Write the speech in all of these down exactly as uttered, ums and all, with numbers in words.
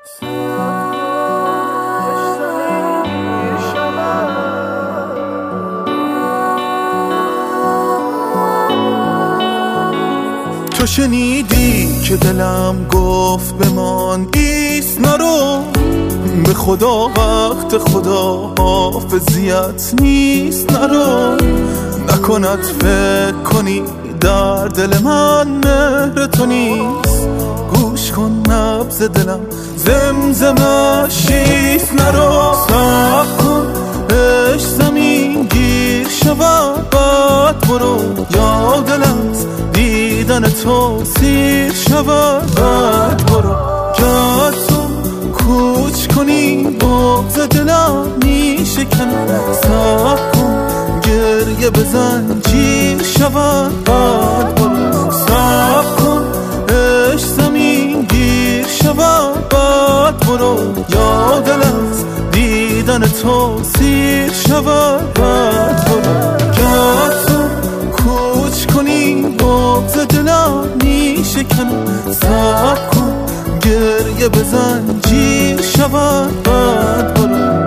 تو شنیدی که دلم گفت بمان ایست نرو، به خدا وقت خدا حافظیت نیست نرو، نکند فکر کنی در دل من مهر تو نیست، گوش کن نبض دلم زمزمه شیست نرو، صبر کن عشق زمین گیر شود بعد برو، یا دلت دیدن تو سیر شود بعد برو، که تو کوچ کنی بغض دلم میشکنه، صبر کن گریه بزن جیر شود بعد برو، صبر کن عشق زمین گیر شود بعد برو، یا دلت دیدن تو سیر شود بعد برو، که تو کوچ کنی بغض دلم میشکنه، صبر کن گریه بزن جیر شود بعد برو.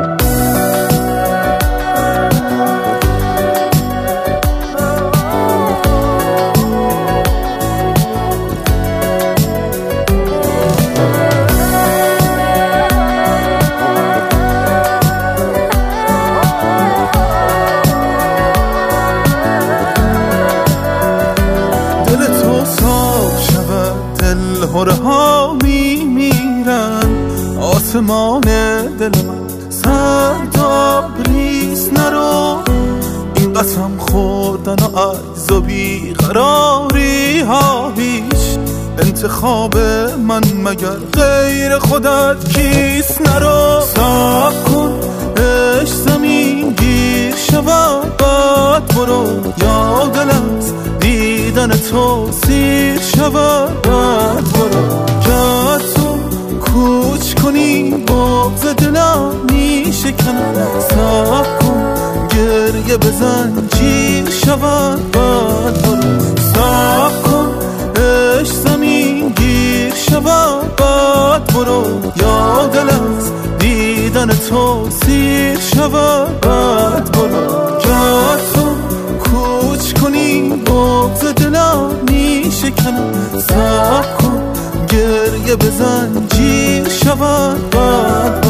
هره ها می میرن آسمان دل من سرداب ریز نرو، این قسم خوردن و عجز و بیقراری ها هیچ انتخاب من مگر غیر خودت کیست نرو، صبر کن عشق زمین گیر شود بعد برو، یا دلت دیدن تو سیر شود بعد برو، که تو کوچ کنی بغض دلم میشکنه، صبر کن گریه بزن جیر شود بعد برو، صبر کن عشق زمین گیر شود بعد برو، یا دلت دیدن تو سیر شود بعد برو، که تو کوچ کنی بغض دلم میشکنه، صبر کن گریه بزن جیر شود بعد برو.